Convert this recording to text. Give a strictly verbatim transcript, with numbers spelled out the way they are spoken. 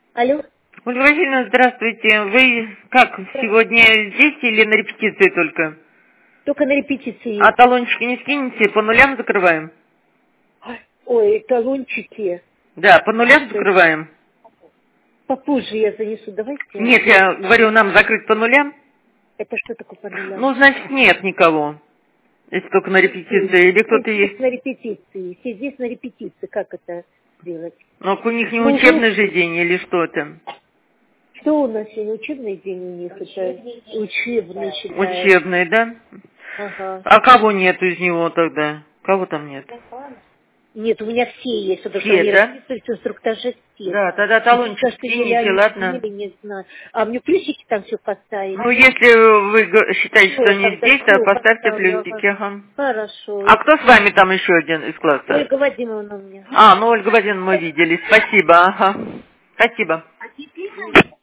Алло. Ольга Васильевна, здравствуйте. Вы как, сегодня здесь или на репетиции только? Только на репетиции. А талончики не скинете? По нулям закрываем? Ой, талончики. Да, по нулям закрываем. Попозже я занесу, давайте. Нет, я говорю, нам закрыть по нулям. Это что такое по нулям? Ну, значит, нет никого. Если только на репетиции. Или кто-то есть? На репетиции. Все здесь на репетиции. Как это сделать? Ну, у них не Ну, учебный же день или что это? Что у нас сегодня? Учебный день у них? Учебный. Это учебный считается. Учебный, да? Ага. А кого нет из него тогда? Кого там нет? Нет, у меня все есть, потому Все, что они да? расписываются в инструктаже все. Да, тогда талончик скините, ладно? Или не знаю. А мне плюсики там все поставить? Ну, если вы г- считаете, что Всё, они тогда здесь, то всё, поставьте поставлю, плюсики. ага. Ага. Хорошо. А кто с вами там еще один из класса? Ольга Вадимовна у меня. А, ну, Ольга Вадимовна, мы видели. Спасибо, ага. Спасибо.